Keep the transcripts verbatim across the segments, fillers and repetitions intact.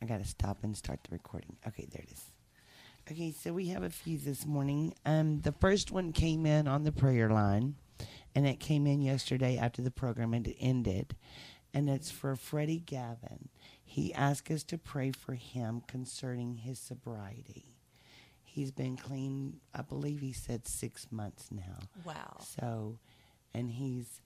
got to stop and start the recording. Okay, there it is. Okay, so we have a few this morning. Um, the first one came in on the prayer line, and it came in yesterday after the program had ended, and it's for Freddie Gavin. He asked us to pray for him concerning his sobriety. He's been clean, I believe he said six months now. Wow. So, and he's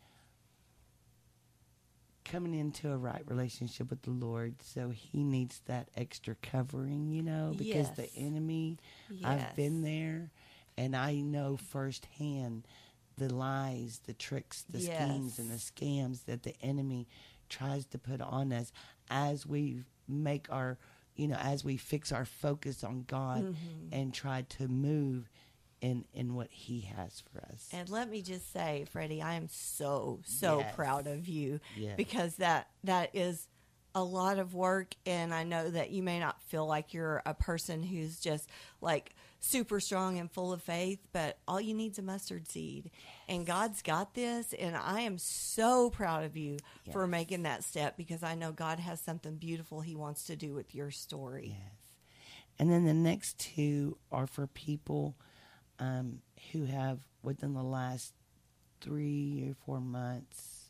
coming into a right relationship with the Lord, so he needs that extra covering, you know, because yes. the enemy, yes. I've been there, and I know firsthand the lies, the tricks, the yes. schemes, and the scams that the enemy tries to put on us as we make our, you know, as we fix our focus on God mm-hmm. and try to move in in what he has for us. And let me just say, Freddie, I am so, so yes. proud of you yes. because that that is a lot of work, and I know that you may not feel like you're a person who's just like super strong and full of faith, but all you need is a mustard seed. Yes. And God's got this, and I am so proud of you yes. for making that step because I know God has something beautiful he wants to do with your story. Yes. And then the next two are for people Um, who have, within the last three or four months,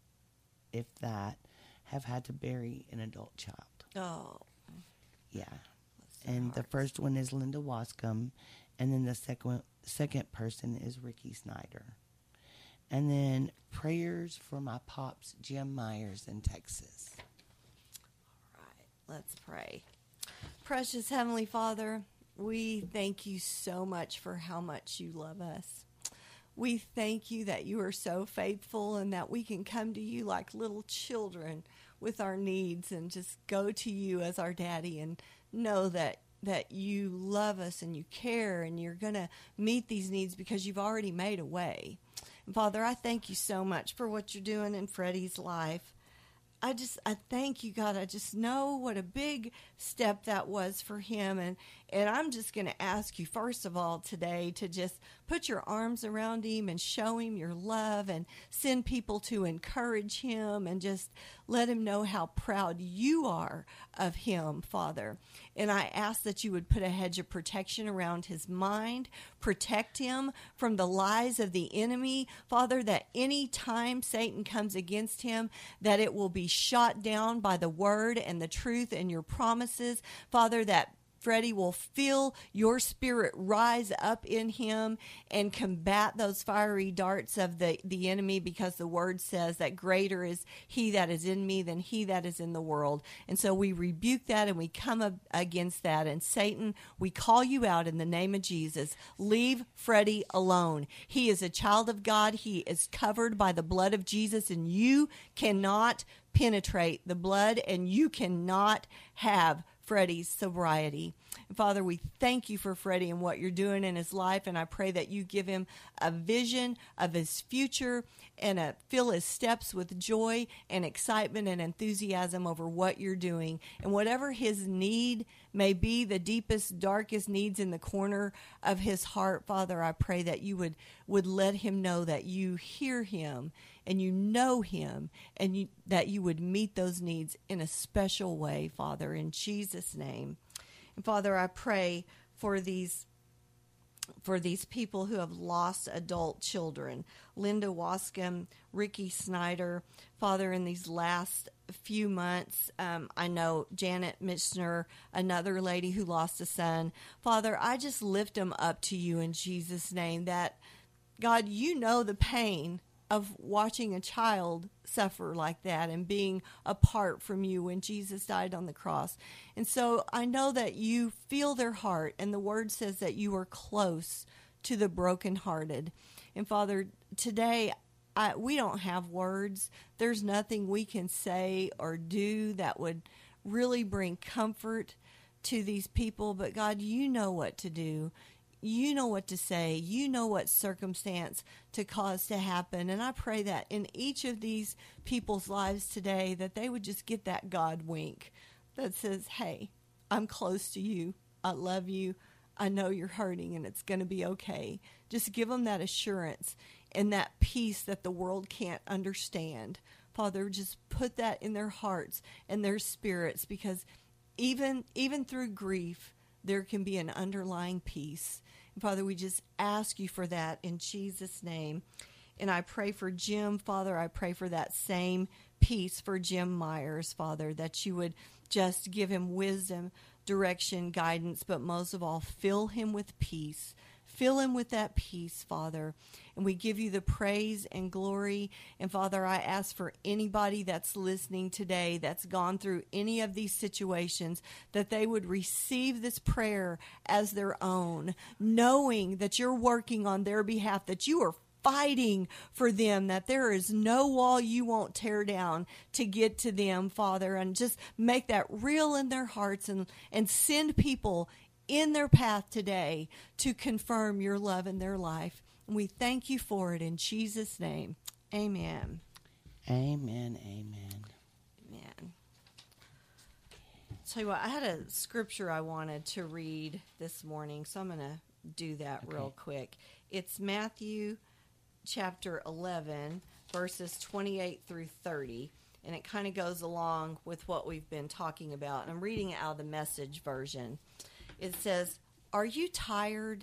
if that, have had to bury an adult child. Oh. Yeah. And the first one is Linda Wascom, and then the second second person is Ricky Snyder. And then prayers for my pops, Jim Myers in Texas. All right, let's pray. Precious Heavenly Father, we thank you so much for how much you love us. We thank you that you are so faithful and that we can come to you like little children with our needs and just go to you as our daddy and know that that you love us and you care and you're going to meet these needs because you've already made a way. And Father, I thank you so much for what you're doing in Freddie's life. I just, I thank you, God. I just know what a big step that was for him. And, and I'm just going to ask you, first of all, today to just put your arms around him and show him your love and send people to encourage him and just let him know how proud you are of him, Father. And I ask that you would put a hedge of protection around his mind, protect him from the lies of the enemy, Father, that any time Satan comes against him, that it will be shot down by the word and the truth and your promises, Father, that Freddie will feel your spirit rise up in him and combat those fiery darts of the, the enemy, because the word says that greater is he that is in me than he that is in the world. And so we rebuke that and we come up against that. And Satan, we call you out in the name of Jesus. Leave Freddie alone. He is a child of God. He is covered by the blood of Jesus, and you cannot penetrate the blood, and you cannot have Freddie's sobriety. And Father, we thank you for Freddie and what you're doing in his life, and I pray that you give him a vision of his future and a, fill his steps with joy and excitement and enthusiasm over what you're doing. And whatever his need may be, the deepest, darkest needs in the corner of his heart, Father, I pray that you would, would let him know that you hear him and you know him, and you, that you would meet those needs in a special way, Father, in Jesus' name. And Father, I pray for these for these people who have lost adult children, Linda Wascom, Ricky Snyder, Father, in these last few months. Um, I know Janet Michener, another lady who lost a son. Father, I just lift them up to you in Jesus' name, that, God, you know the pain of watching a child suffer like that and being apart from you when Jesus died on the cross. And so I know that you feel their heart, and the word says that you are close to the brokenhearted. And Father, today I, we don't have words. There's nothing we can say or do that would really bring comfort to these people. But God, you know what to do. You know what to say. You know what circumstance to cause to happen. And I pray that in each of these people's lives today, that they would just get that God wink that says, hey, I'm close to you. I love you. I know you're hurting, and it's going to be okay. Just give them that assurance and that peace that the world can't understand. Father, just put that in their hearts and their spirits, because even even through grief, there can be an underlying peace. And Father, we just ask you for that in Jesus' name. And I pray for Jim, Father. I pray for that same peace for Jim Myers, Father, that you would just give him wisdom, direction, guidance, but most of all, fill him with peace. Fill him with that peace, Father. And we give you the praise and glory. And Father, I ask for anybody that's listening today that's gone through any of these situations, that they would receive this prayer as their own, knowing that you're working on their behalf, that you are fighting for them, that there is no wall you won't tear down to get to them, Father, and just make that real in their hearts, and, and send people in their path today to confirm your love in their life. And we thank you for it in Jesus' name. Amen. Amen. Amen. Amen. Tell you what, I had a scripture I wanted to read this morning, so I'm going to do that okay. real quick. It's Matthew chapter eleven, verses twenty-eight through thirty, and it kind of goes along with what we've been talking about. And I'm reading it out of the Message version. It says, "Are you tired,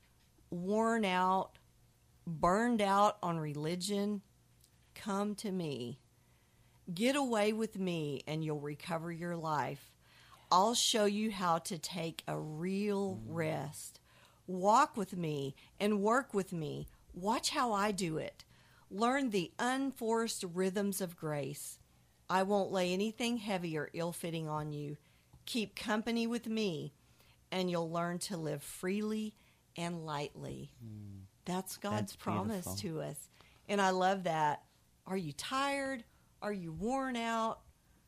worn out, burned out on religion? Come to me. Get away with me and you'll recover your life. I'll show you how to take a real rest. Walk with me and work with me. Watch how I do it. Learn the unforced rhythms of grace. I won't lay anything heavy or ill-fitting on you. Keep company with me, and you'll learn to live freely and lightly." Mm. That's God's That's promise to us. And I love that. Are you tired? Are you worn out?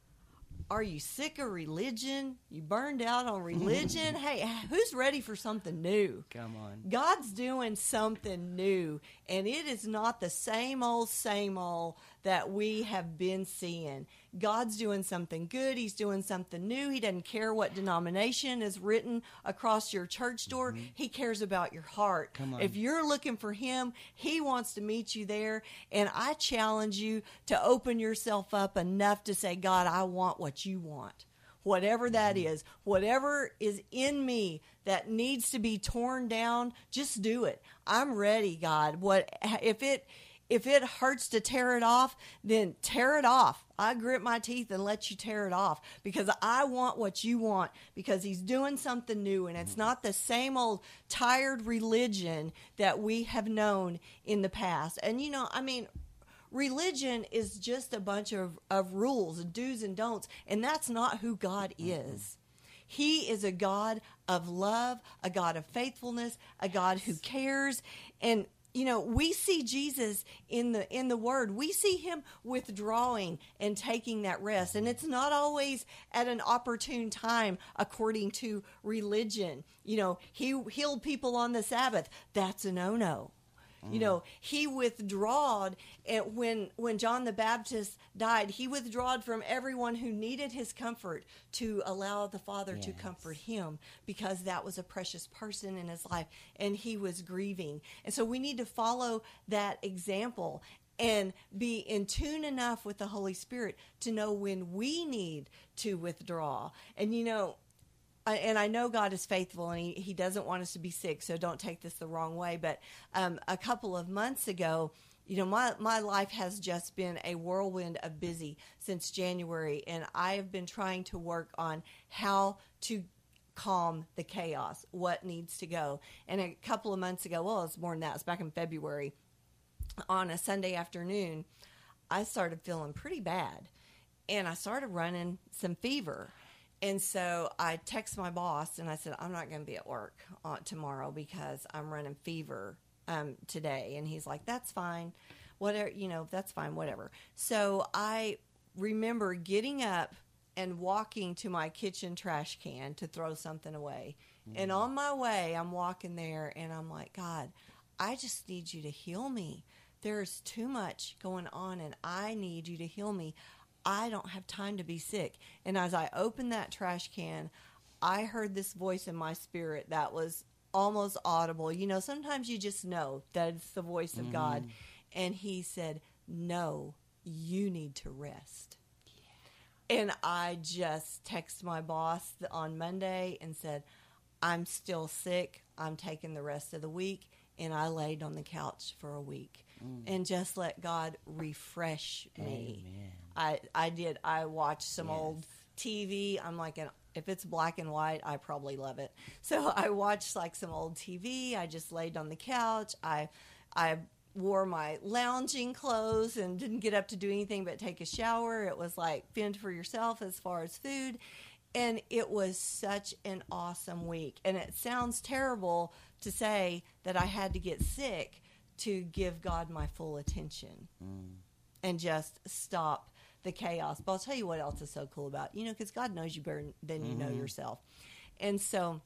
Are you sick of religion? You burned out on religion? Hey, who's ready for something new? Come on. God's doing something new, and it is not the same old, same old that we have been seeing. God's doing something good. He's doing something new. He doesn't care what denomination is written across your church door. Mm-hmm. He cares about your heart. Come on. If you're looking for him, he wants to meet you there. And I challenge you to open yourself up enough to say, God, I want what you want. Whatever that mm-hmm. is, whatever is in me that needs to be torn down, just do it. I'm ready, God. What if it If it hurts to tear it off, then tear it off. I grit my teeth and let you tear it off, because I want what you want, because he's doing something new, and it's not the same old tired religion that we have known in the past. And, you know, I mean, religion is just a bunch of, of rules, do's and don'ts, and that's not who God is. He is a God of love, a God of faithfulness, a God who cares. And you know, we see Jesus in the in the Word. We see him withdrawing and taking that rest. And it's not always at an opportune time according to religion. You know, he healed people on the Sabbath. That's a no-no. You know, he withdrawed and when when John the Baptist died, he withdrawed from everyone who needed his comfort to allow the Father yes. to comfort him, because that was a precious person in his life and he was grieving. And so we need to follow that example and be in tune enough with the Holy Spirit to know when we need to withdraw. And, you know, and I know God is faithful, and he, he doesn't want us to be sick, so don't take this the wrong way. But um, a couple of months ago, you know, my, my life has just been a whirlwind of busy since January, and I have been trying to work on how to calm the chaos, what needs to go. And a couple of months ago, well, it's more than that, it's back in February, on a Sunday afternoon, I started feeling pretty bad, and I started running some fever. And so I text my boss and I said, I'm not going to be at work uh, tomorrow because I'm running fever um, today. And he's like, that's fine. Whatever, you know, that's fine, whatever. So I remember getting up and walking to my kitchen trash can to throw something away. Mm-hmm. And on my way, I'm walking there and I'm like, God, I just need you to heal me. There's too much going on and I need you to heal me. I don't have time to be sick. And as I opened that trash can, I heard this voice in my spirit that was almost audible. You know, sometimes you just know that it's the voice of mm. God. And he said, no, you need to rest. And I just texted my boss on Monday and said, I'm still sick. I'm taking the rest of the week. And I laid on the couch for a week mm. and just let God refresh me. Amen. I, I did. I watched some yes. old T V. I'm like, an, if it's black and white, I probably love it. So I watched like some old T V. I just laid on the couch. I, I wore my lounging clothes and didn't get up to do anything but take a shower. It was like fend for yourself as far as food. And it was such an awesome week. And it sounds terrible to say that I had to get sick to give God my full attention mm. and just stop the chaos. But I'll tell you what else is so cool about it. You know, because God knows you better than you mm-hmm. know yourself. And so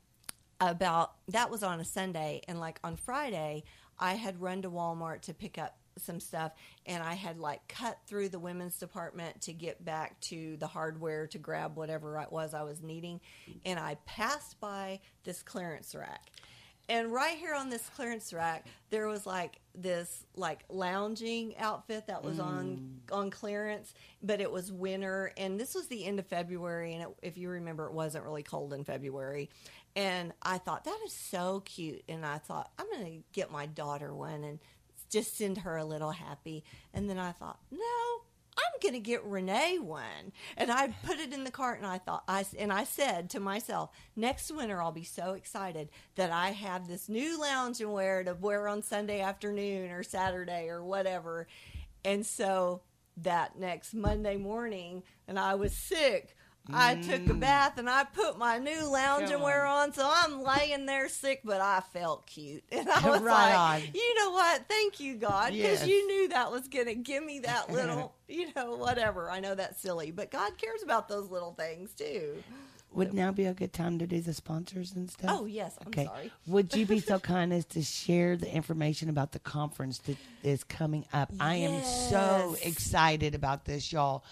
about that was on a Sunday. And like on Friday, I had run to Walmart to pick up some stuff, and I had like cut through the women's department to get back to the hardware to grab whatever it was I was needing, and I passed by this clearance rack. And right here on this clearance rack, there was like this like lounging outfit that was mm. on on clearance, but it was winter, and this was the end of February, and it, if you remember, it wasn't really cold in February. And I thought, that is so cute, and I thought, I'm going to get my daughter one and just send her a little happy. And then I thought, no, I'm going to get Renee one. And I put it in the cart, and I thought, I and I said to myself, next winter I'll be so excited that I have this new lounging wear to wear on Sunday afternoon or Saturday or whatever. And so that next Monday morning, and I was sick, I mm. took a bath and I put my new lounging wear on, so I'm laying there sick, but I felt cute. And I was right like, on. You know what? Thank you, God, because yes. you knew that was going to give me that little, you know, whatever. I know that's silly, but God cares about those little things too. Would now be a good time to do the sponsors and stuff? Oh, yes. I'm okay. sorry. Would you be so kind as to share the information about the conference that is coming up? Yes. I am so excited about this, y'all.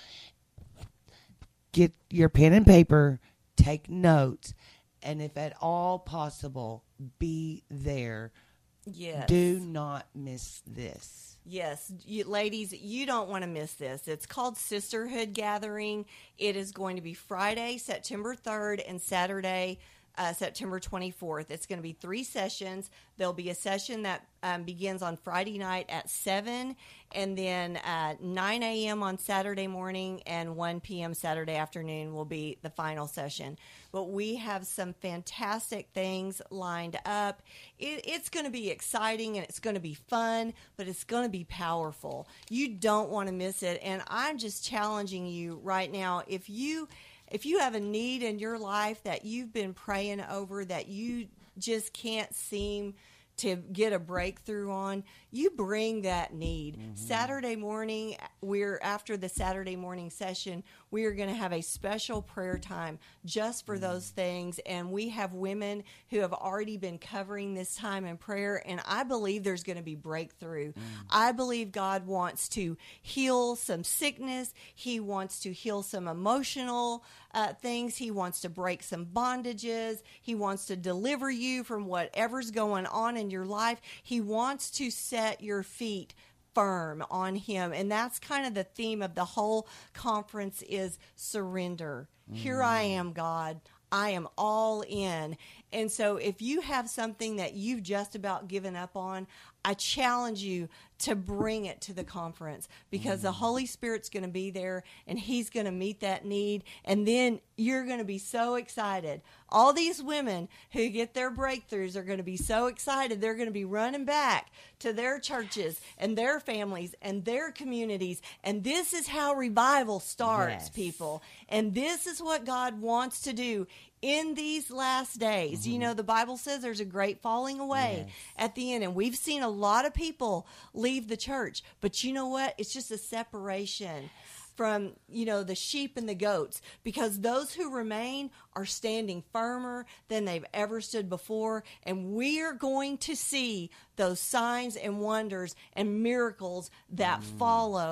Get your pen and paper, take notes, and if at all possible, be there. Yes. Do not miss this. Yes, you, ladies, you don't want to miss this. It's called Sisterhood Gathering. It is going to be Friday, September third, and Saturday, uh, September twenty-fourth. It's going to be three sessions. There'll be a session that um, begins on Friday night at seven, and then at nine a.m. on Saturday morning, and one p.m. Saturday afternoon will be the final session. But we have some fantastic things lined up. It, it's going to be exciting, and it's going to be fun, but it's going to be powerful. You don't want to miss it, and I'm just challenging you right now. If you if you have a need in your life that you've been praying over that you just can't seem to get a breakthrough on, you bring that need. Mm-hmm. Saturday morning, we're after the Saturday morning session, we are going to have a special prayer time just for mm-hmm. those things. And we have women who have already been covering this time in prayer. And I believe there's going to be breakthrough. Mm-hmm. I believe God wants to heal some sickness. He wants to heal some emotional uh, things. He wants to break some bondages. He wants to deliver you from whatever's going on in your life. He wants to set your feet firm on him. And that's kind of the theme of the whole conference is surrender. Mm. Here I am, God. I am all in. And so if you have something that you've just about given up on, I challenge you to bring it to the conference because mm. the Holy Spirit's going to be there and he's going to meet that need. And then you're going to be so excited. All these women who get their breakthroughs are going to be so excited. They're going to be running back to their churches and their families and their communities. And this is how revival starts, yes. people. And this is what God wants to do in these last days. Mm-hmm. You know, the Bible says there's a great falling away yes. at the end. And we've seen a lot of people leave the church. But you know what? It's just a separation from, you know, the sheep and the goats, because those who remain are standing firmer than they've ever stood before. And we are going to see those signs and wonders and miracles that mm. follow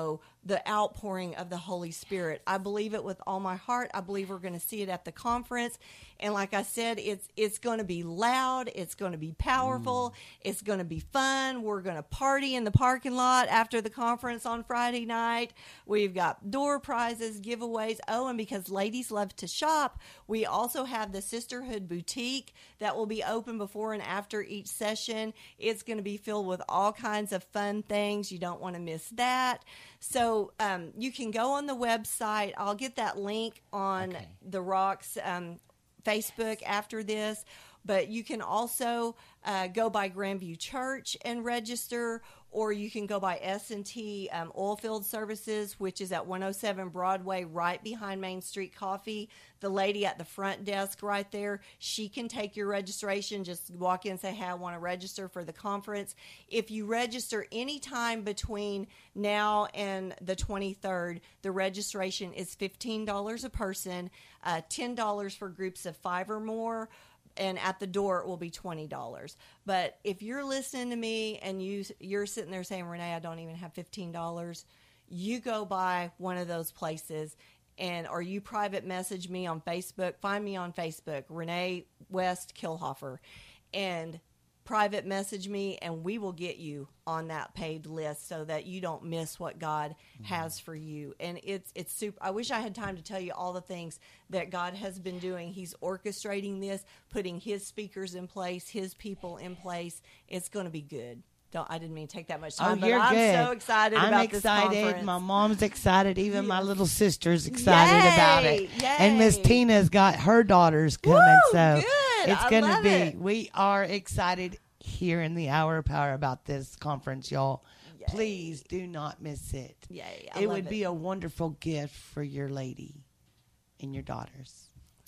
the outpouring of the Holy Spirit. I believe it with all my heart. I believe we're going to see it at the conference. And like I said, it's it's going to be loud. It's going to be powerful. Mm. It's going to be fun. We're going to party in the parking lot after the conference on Friday night. We've got door prizes, giveaways. Oh, and because ladies love to shop, we also have the Sisterhood Boutique that will be open before and after each session. It's going to be filled with all kinds of fun things. You don't want to miss that. So um, you can go on the website. I'll get that link on okay. the Rocks um, Facebook after this. But you can also uh, go by Grandview Church and register, or you can go by S and T um, Oilfield Services, which is at one oh seven Broadway, right behind Main Street Coffee. The lady at the front desk right there, she can take your registration. Just walk in and say, hey, I want to register for the conference. If you register anytime between now and the twenty-third, the registration is fifteen dollars a person, uh, ten dollars for groups of five or more. And at the door, it will be twenty dollars. But if you're listening to me and you, you're sitting there saying, Renee, I don't even have fifteen dollars, you go by one of those places, and or you private message me on Facebook. Find me on Facebook, Renee West Kilhofer, and private message me, and we will get you on that paid list so that you don't miss what God mm-hmm. has for you. And it's it's super. I wish I had time to tell you all the things that God has been doing. He's orchestrating this, putting His speakers in place, His people in place. It's going to be good. Don't I didn't mean to take that much time, oh, but you're I'm good. so excited I'm about excited. this conference. My mom's excited. Even my little sister's excited Yay! about it. Yay! And Miss Tina's got her daughters coming, Woo, so good. it's I going to love be. It. We are excited here in the Hour of Power about this conference, y'all. Yay. Please do not miss it. Yay, I it love would it. be a wonderful gift for your lady and your daughters.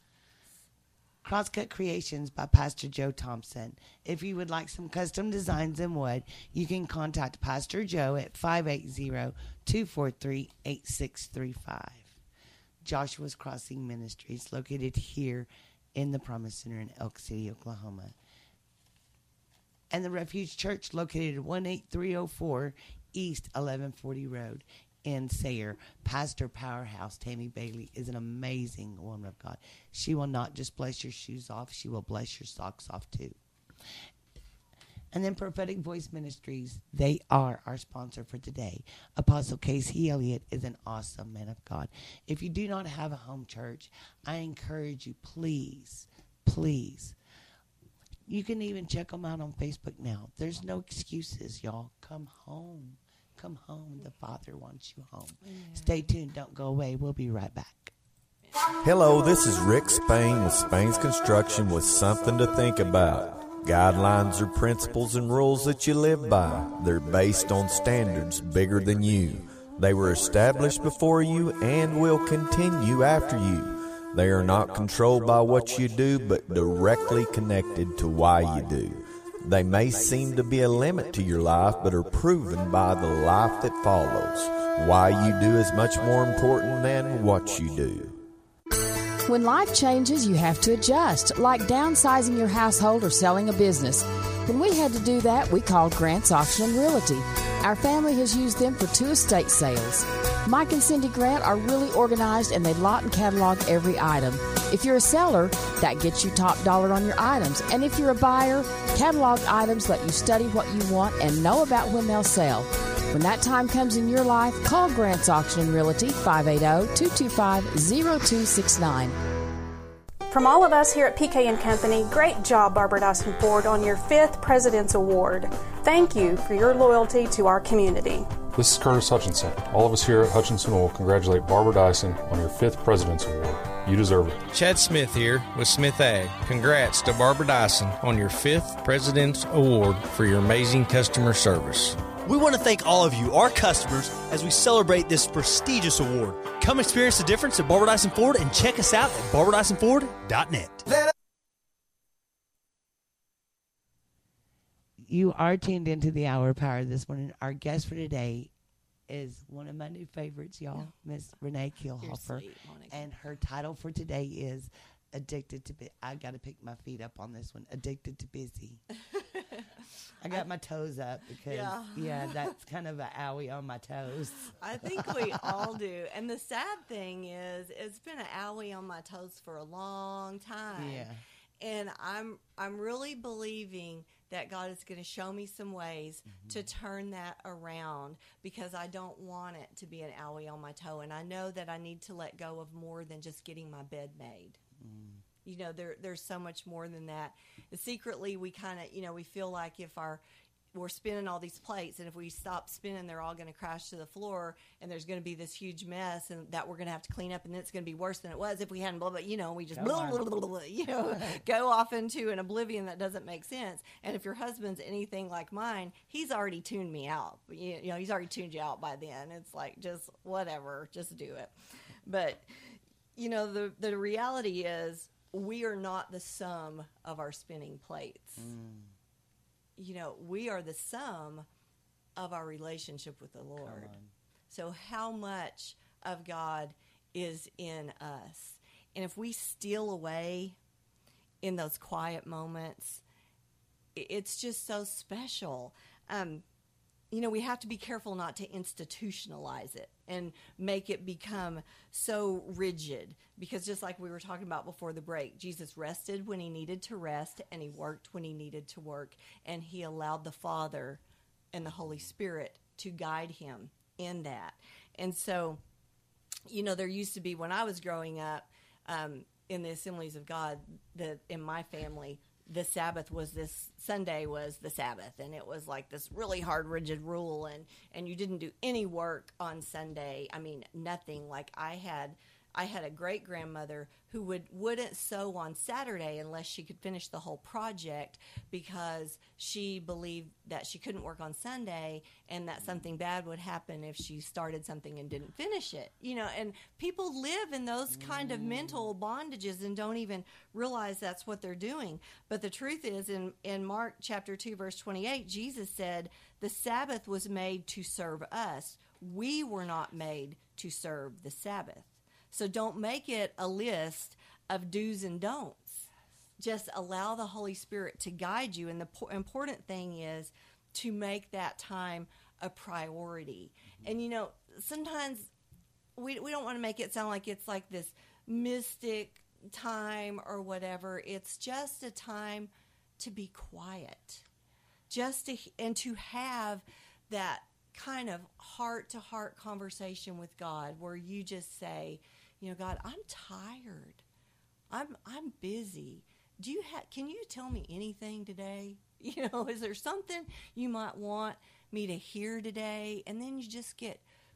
Crosscut Creations by Pastor Joe Thompson. If you would like some custom designs in wood, you can contact Pastor Joe at five eight zero, two four three, eight six three five. Joshua's Crossing Ministries, located here in the Promise Center in Elk City, Oklahoma. And the Refuge Church, located at one eight three oh four East eleven forty Road in Sayre. Pastor Powerhouse Tammy Bailey is an amazing woman of God. She will not just bless your shoes off, she will bless your socks off too. And then Prophetic Voice Ministries, they are our sponsor for today. Apostle Casey Elliott is an awesome man of God. If you do not have a home church, I encourage you, please, please, you can even check them out on Facebook now. There's no excuses, y'all. Come home. Come home. The Father wants you home. Yeah. Stay tuned. Don't go away. We'll be right back. Hello, this is Rick Spain with Spain's Construction with something to think about. Guidelines are principles and rules that you live by. They're based on standards bigger than you. They were established before you and will continue after you. They are not controlled by what you do, but directly connected to why you do. They may seem to be a limit to your life, but are proven by the life that follows. Why you do is much more important than what you do. When life changes, you have to adjust, like downsizing your household or selling a business. When we had to do that, we called Grant's Auction and Realty. Our family has used them for two estate sales. Mike and Cindy Grant are really organized, and they lot and catalog every item. If you're a seller, that gets you top dollar on your items. And if you're a buyer, cataloged items let you study what you want and know about when they'll sell. When that time comes in your life, call Grant's Auction and Realty, five eight zero, two two five, zero two six nine. From all of us here at P K and Company, great job, Barbara Dyson Ford, on your fifth President's Award. Thank you for your loyalty to our community. This is Curtis Hutchinson. All of us here at Hutchinson will congratulate Barbara Dyson on your fifth President's Award. You deserve it. Chad Smith here with Smith Ag. Congrats to Barbara Dyson on your fifth President's Award for your amazing customer service. We want to thank all of you, our customers, as we celebrate this prestigious award. Come experience the difference at Barbara Dyson Ford and check us out at barbara dyson ford dot net. You are tuned into the Hour of Power this morning. Our guest for today is one of my new favorites, y'all, Miss Renee Kilhofer. And her title for today is Addicted to Busy. I got to pick my feet up on this one. Addicted to Busy. I got my toes up because, yeah, Yeah. that's kind of an owie on my toes. I think we all do. And the sad thing is, it's been an owie on my toes for a long time. Yeah. And I'm I'm really believing that God is going to show me some ways mm-hmm. to turn that around, because I don't want it to be an owie on my toe. And I know that I need to let go of more than just getting my bed made. Mm. You know, there there's so much more than that. And secretly, we kind of, you know, we feel like if our we're spinning all these plates, and if we stop spinning, they're all going to crash to the floor, and there's going to be this huge mess, and that we're going to have to clean up, and then it's going to be worse than it was if we hadn't blah blah. You know, we just blah, blah, blah, blah, blah, you know go off into an oblivion that doesn't make sense. And if your husband's anything like mine, he's already tuned me out. You, you know, he's already tuned you out by then. It's like, just whatever, just do it. But you know, the the reality is, we are not the sum of our spinning plates. Mm. You know, we are the sum of our relationship with the Lord. So how much of God is in us? And if we steal away in those quiet moments, it's just so special. Um, you know, we have to be careful not to institutionalize it and make it become so rigid, because just like we were talking about before the break, Jesus rested when he needed to rest, and he worked when he needed to work, and he allowed the Father and the Holy Spirit to guide him in that. And so, you know, there used to be, when I was growing up um, in the Assemblies of God, the, in my family, the Sabbath was this, Sunday was the Sabbath, and it was like this really hard, rigid rule, and, and you didn't do any work on Sunday. I mean, nothing. Like I had, I had a great grandmother who would, wouldn't sew on Saturday unless she could finish the whole project, because she believed that she couldn't work on Sunday and that something bad would happen if she started something and didn't finish it. You know, and people live in those kind of mental bondages and don't even realize that's what they're doing. But the truth is, in, in Mark chapter two, verse twenty-eight, Jesus said, the Sabbath was made to serve us. We were not made to serve the Sabbath. So don't make it a list of do's and don'ts. Just allow the Holy Spirit to guide you. And the po- important thing is to make that time a priority. And, you know, sometimes we we don't want to make it sound like it's like this mystic time or whatever. It's just a time to be quiet. Just to, and to have that kind of heart-to-heart conversation with God, where you just say, you know, God, I'm tired. I'm I'm busy. Do you have? Can you tell me anything today? You know, is there something you might want me to hear today? And then you just get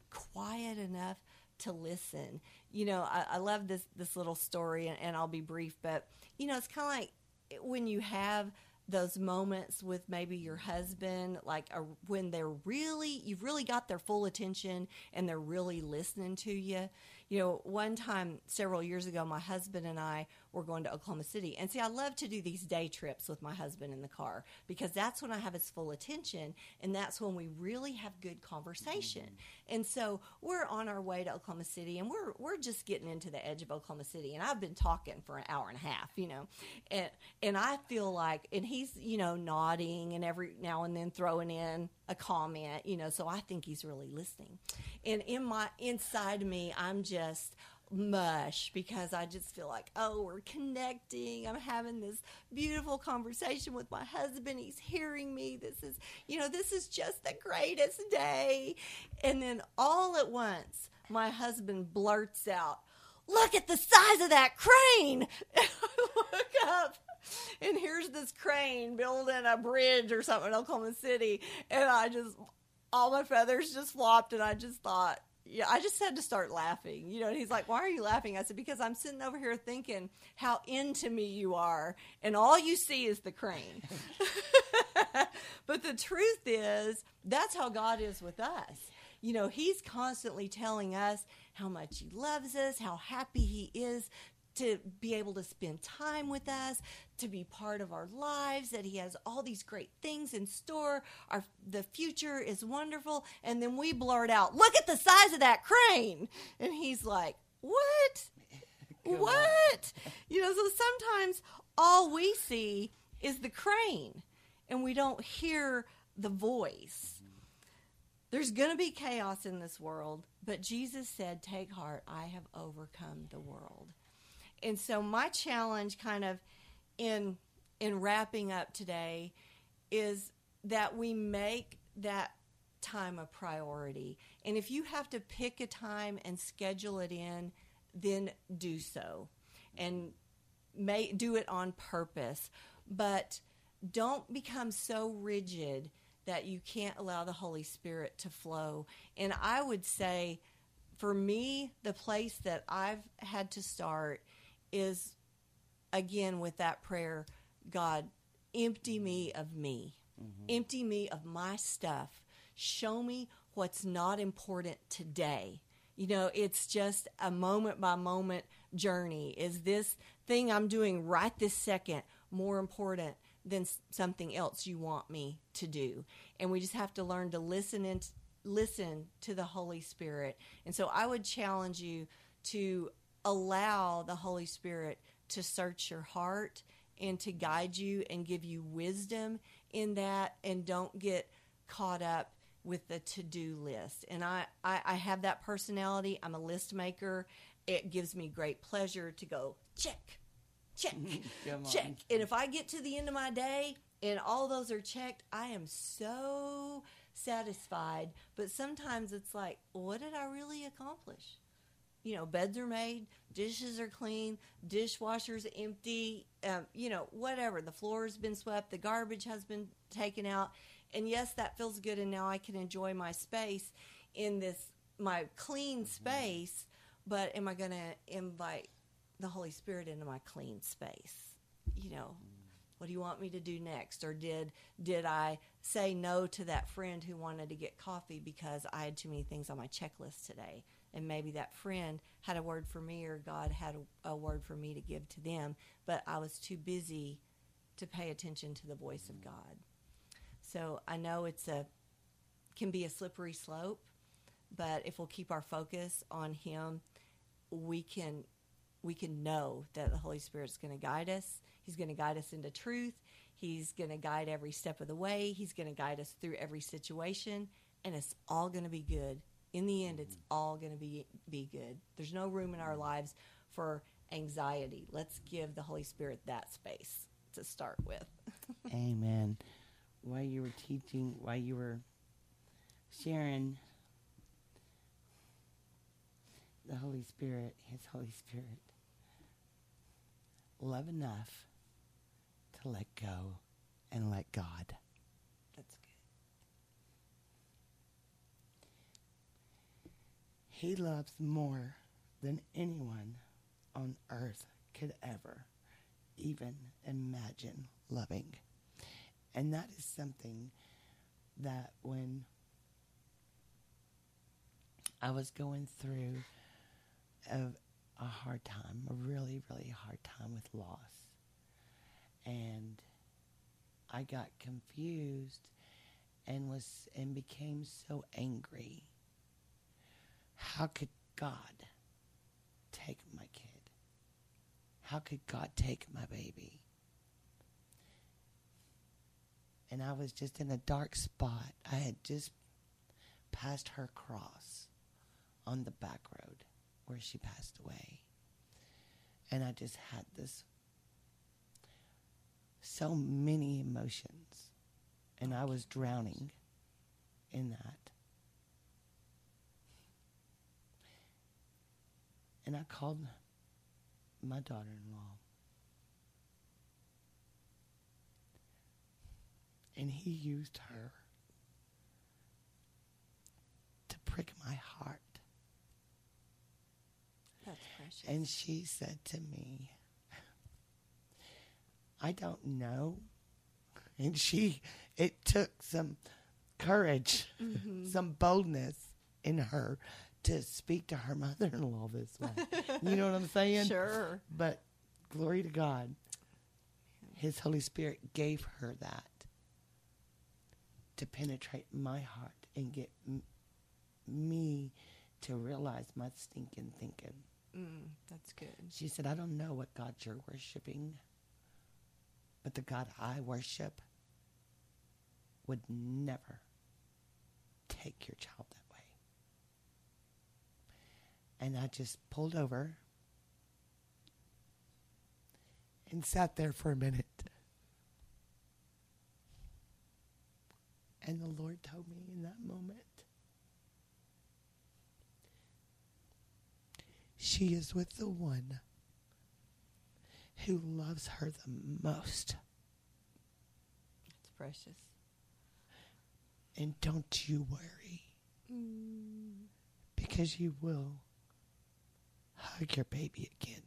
quiet enough to listen. You know, I, I love this this little story, and, and I'll be brief, but you know, it's kind of like when you have those moments with maybe your husband, like a, when they're really, you've really got their full attention and they're really listening to you. You know, one time several years ago, my husband and I were going to Oklahoma City. And see, I love to do these day trips with my husband in the car, because that's when I have his full attention, and that's when we really have good conversation. Mm-hmm. And so we're on our way to Oklahoma City, and we're we're just getting into the edge of Oklahoma City, and I've been talking for an hour and a half, you know, and and I feel like, and he's, you know, nodding and every now and then throwing in a comment, you know, so I think he's really listening. And in my inside of me, I'm just mush, because I just feel like, oh, we're connecting. I'm having this beautiful conversation with my husband. He's hearing me. This is, you know, this is just the greatest day. And then all at once, my husband blurts out, "Look at the size of that crane." And I look up, and here's this crane building a bridge or something in Oklahoma City. And I just, all my feathers just flopped, and I just thought, yeah, I just had to start laughing, you know, and he's like, "Why are you laughing?" I said, "Because I'm sitting over here thinking how into me you are, and all you see is the crane." But the truth is, that's how God is with us. You know, he's constantly telling us how much he loves us, how happy he is to be able to spend time with us, to be part of our lives, that he has all these great things in store. Our the future is wonderful. And then we blurt out, "Look at the size of that crane." And he's like, "What? What?" You know, so sometimes all we see is the crane. and we don't hear the voice. There's going to be chaos in this world, but Jesus said, take heart, I have overcome the world. And so my challenge kind of in in wrapping up today is that we make that time a priority. And if you have to pick a time and schedule it in, then do so. And may do it on purpose. But don't become so rigid that you can't allow the Holy Spirit to flow. And I would say, for me, the place that I've had to start is, again, with that prayer, God, empty me of me. Mm-hmm. Empty me of my stuff. Show me what's not important today. You know, it's just a moment-by-moment journey. Is this thing I'm doing right this second more important than something else you want me to do? And we just have to learn to listen and listen to the Holy Spirit. And so I would challenge you to allow the Holy Spirit to search your heart and to guide you and give you wisdom in that, and don't get caught up with the to-do list. And I, I, I have that personality. I'm a list maker. It gives me great pleasure to go, check, check, check. And if I get to the end of my day and all those are checked, I am so satisfied. But sometimes it's like, what did I really accomplish? You know, beds are made, dishes are clean, dishwasher's empty, um, you know, whatever. The floor's been swept, the garbage has been taken out. And yes, that feels good, and now I can enjoy my space in this, my clean space, but am I going to invite the Holy Spirit into my clean space? You know, what do you want me to do next? Or did did I say no to that friend who wanted to get coffee because I had too many things on my checklist today? And maybe that friend had a word for me, or God had a, a word for me to give to them, but I was too busy to pay attention to the voice of God. So I know it's a can be a slippery slope, but if we'll keep our focus on Him, we can we can know that the Holy Spirit's going to guide us. He's going to guide us into truth. He's going to guide every step of the way. He's going to guide us through every situation, and it's all going to be good. In the end, it's all going to be be good. There's no room in our lives for anxiety. Let's give the Holy Spirit that space to start with. Amen. While you were teaching, while you were sharing, the Holy Spirit, His Holy Spirit, love enough to let go and let God. That's good. He loves more than anyone on earth could ever even imagine loving. And that is something that when I was going through a, a hard time, a really, really hard time with loss, and I got confused and was and became so angry. How could God take my kid? How could God take my baby? And I was just in a dark spot. I had just passed her cross on the back road where she passed away. And I just had this, so many emotions. And I was drowning in that. And I called my daughter-in-law. And he used her to prick my heart. That's precious. And she said to me, I don't know. And she, it took some courage, mm-hmm. some boldness in her to speak to her mother-in-law this way. You know what I'm saying? Sure. But glory to God, His Holy Spirit gave her that to penetrate my heart and get m- me to realize my stinking thinking. Mm, that's good. She said, I don't know what God you're worshiping, but the God I worship would never take your child that way. And I just pulled over and sat there for a minute. And the Lord told me in that moment, she is with the one who loves her the most. It's precious. And don't you worry, Mm. because you will hug your baby again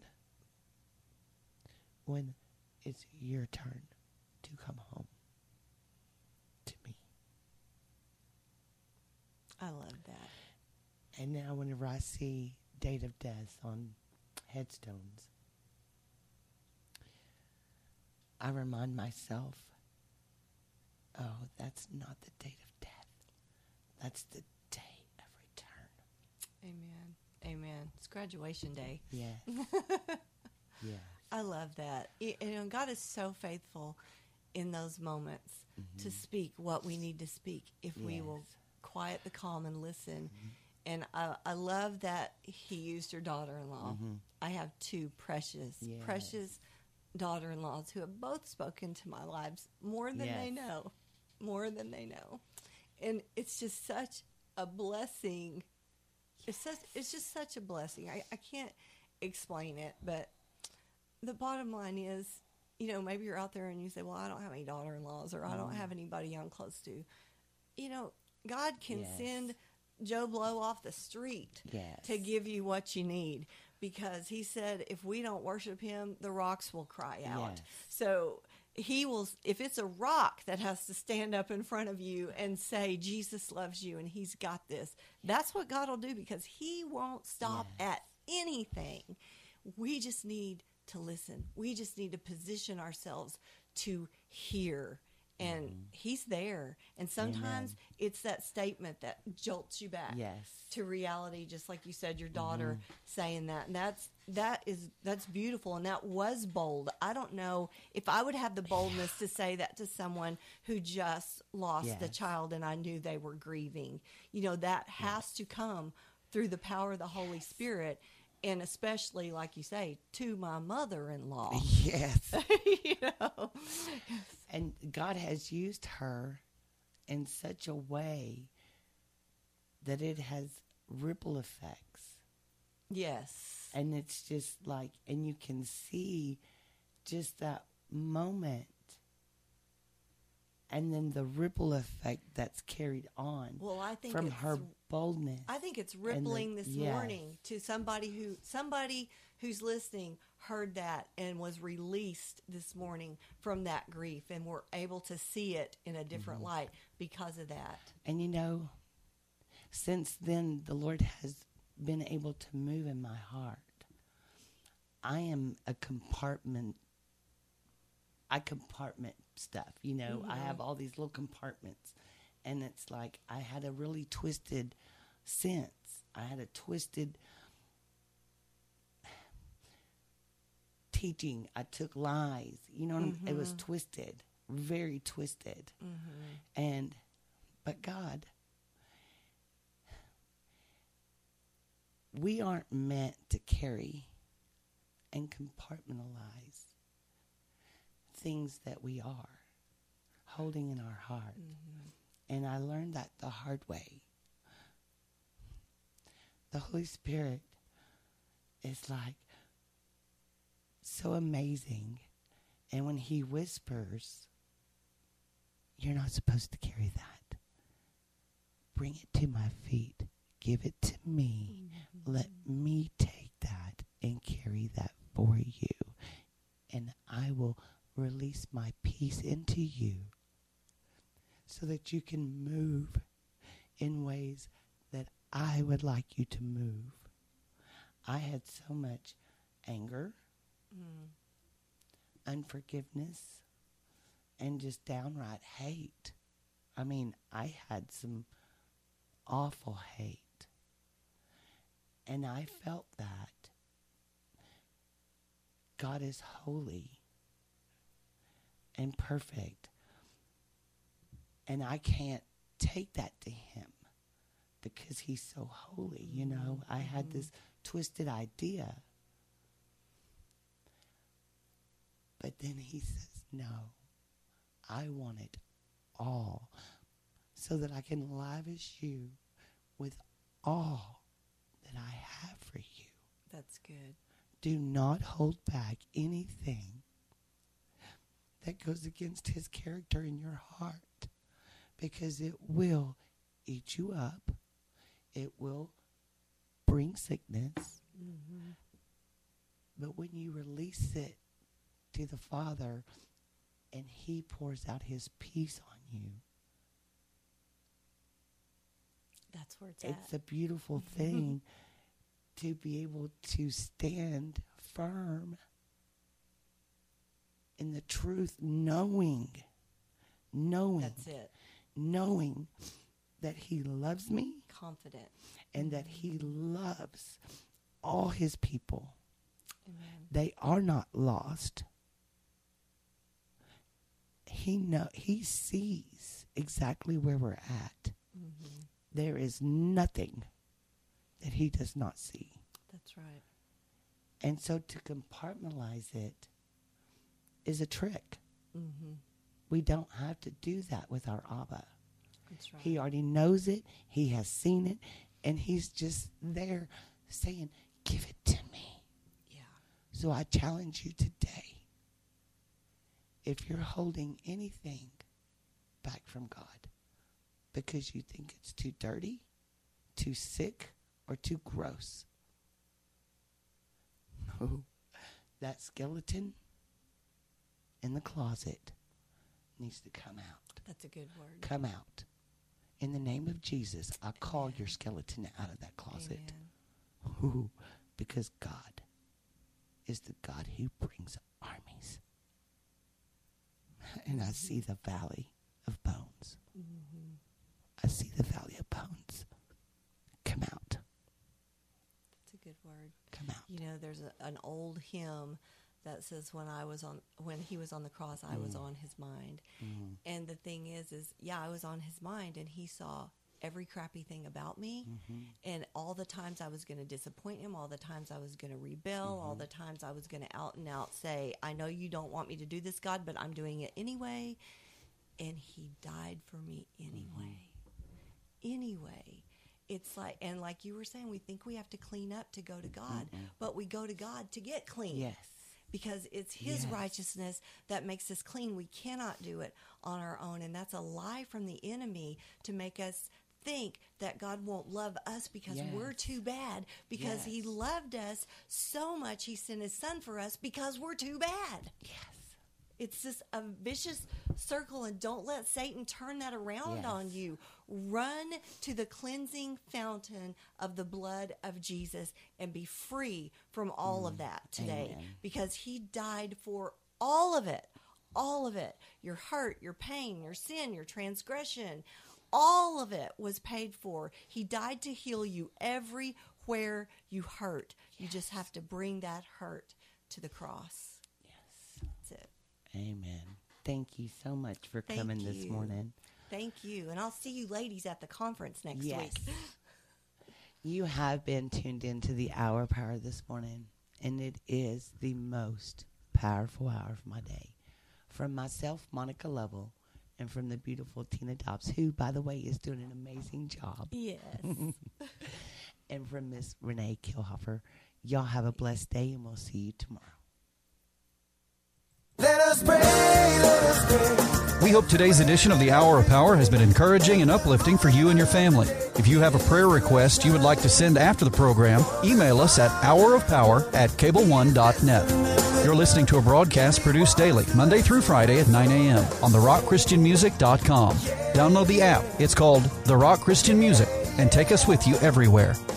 when it's your turn to come home to me. I love that. And now whenever I see date of death on headstones, I remind myself, oh, that's not the date of death. That's the day of return. Amen. Amen. It's graduation day. Yes. Yes. I love that. Y- You know, God is so faithful in those moments to speak what we need to speak if we will Yes. quiet the calm and listen. And I, I love that he used your daughter-in-law. I have two precious, Yes. precious daughter-in-laws who have both spoken to my lives more than they Yes. know, more than they know. And it's just such a blessing. It's such, it's just such a blessing. I, I can't explain it, but the bottom line is, you know, maybe you're out there and you say, well, I don't have any daughter-in-laws, or I don't have anybody I'm close to. You know, God can Yes. send Joe Blow off the street Yes. to give you what you need, because he said if we don't worship him, the rocks will cry out. Yes. So he will, if it's a rock that has to stand up in front of you and say, Jesus loves you and he's got this, that's what God will do, because he won't stop Yes. at anything. We just need to listen. We just need to position ourselves to hear. And he's there. And sometimes Amen. it's that statement that jolts you back Yes. to reality, just like you said, your daughter saying that. And that's that is that's beautiful, and that was bold. I don't know if I would have the boldness to say that to someone who just lost the Yes. child and I knew they were grieving. You know, that has to come through the power of the Holy Spirit, and especially, like you say, to my mother-in-law. Yes. You know. And God has used her in such a way that it has ripple effects. Yes. And it's just like, and you can see just that moment and then the ripple effect that's carried on Well, I think from it's, her boldness. I think it's and rippling the- this yes. morning to somebody who somebody who's listening heard that and was released this morning from that grief, and were able to see it in a different Mm-hmm. light because of that. And you know, since then, the Lord has been able to move in my heart. I am a compartment. I compartment stuff, you know. I have all these little compartments. And it's like I had a really twisted sense. I had a twisted teaching. I took lies. You know what I'm, it was twisted, very twisted. And, but God, we aren't meant to carry and compartmentalize things that we are holding in our heart. And I learned that the hard way. The Holy Spirit is like so amazing. And when he whispers, you're not supposed to carry that. Bring it to my feet. Give it to me. Let me take that and carry that for you. And I will release my peace into you so that you can move in ways that I would like you to move. I had so much anger, Mm. unforgiveness, and just downright hate. I mean, I had some awful hate. And I felt that God is holy and perfect. And I can't take that to him because he's so holy, you know. I had this twisted idea. But then he says, no, I want it all so that I can lavish you with all that I have for you. That's good. Do not hold back anything that goes against his character in your heart, because it will eat you up. It will bring sickness. Mm-hmm. But when you release it to the Father and he pours out his peace on you, that's where it's, it's at. a beautiful thing to be able to stand firm in the truth, knowing, knowing, that's it, knowing that he loves me, confident, and that he loves all his people. Amen. They are not lost. He know he sees exactly where we're at. Mm-hmm. There is nothing that he does not see. That's right. And so to compartmentalize it is a trick. Mm-hmm. We don't have to do that with our Abba. That's right. He already knows it. He has seen it. And he's just there saying, give it to me. Yeah. So I challenge you today. If you're holding anything back from God because you think it's too dirty, too sick, or too gross, no, that skeleton in the closet needs to come out. That's a good word. Come out. In the name of Jesus, I call Amen. Your skeleton out of that closet. Ooh, because God is the God who brings armies. And I see the valley of bones. Mm-hmm. I see the valley of bones. Come out. That's a good word. Come out. You know, there's a, an old hymn that says, when I was on, when he was on the cross, I mm. was on his mind. Mm. And the thing is, is yeah, I was on his mind, and he saw every crappy thing about me, mm-hmm. and all the times I was going to disappoint him, all the times I was going to rebel, mm-hmm. all the times I was going to out and out say, I know you don't want me to do this, God, but I'm doing it anyway. And he died for me anyway. Mm-hmm. Anyway. It's like, and like you were saying, we think we have to clean up to go to God, mm-hmm. but we go to God to get clean. Yes. Because it's his yes. righteousness that makes us clean. We cannot do it on our own. And that's a lie from the enemy to make us think that God won't love us because yes. we're too bad. Because yes. he loved us so much, he sent his son for us because we're too bad. Yes. It's just a vicious circle, and don't let Satan turn that around yes. on you. Run to the cleansing fountain of the blood of Jesus and be free from all mm. of that today. Amen. Because he died for all of it. All of it. Your hurt, your pain, your sin, your transgression. All of it was paid for. He died to heal you everywhere you hurt. Yes. You just have to bring that hurt to the cross. Yes. That's it. Amen. Thank you so much for Thank coming you. this morning. Thank you. And I'll see you ladies at the conference next yes. week. You have been tuned into the Hour of Power this morning, and it is the most powerful hour of my day. From myself, Monica Lovell, and from the beautiful Tina Dobbs, who, by the way, is doing an amazing job. Yes. And from Miss Renee Kilhofer. Y'all have a blessed day, and we'll see you tomorrow. Let us pray, let us pray. We hope today's edition of the Hour of Power has been encouraging and uplifting for you and your family. If you have a prayer request you would like to send after the program, email us at hour of power at cable one dot net. You're listening to a broadcast produced daily, Monday through Friday at nine a.m. on the rock christian music dot com. Download the app. It's called The Rock Christian Music, and take us with you everywhere.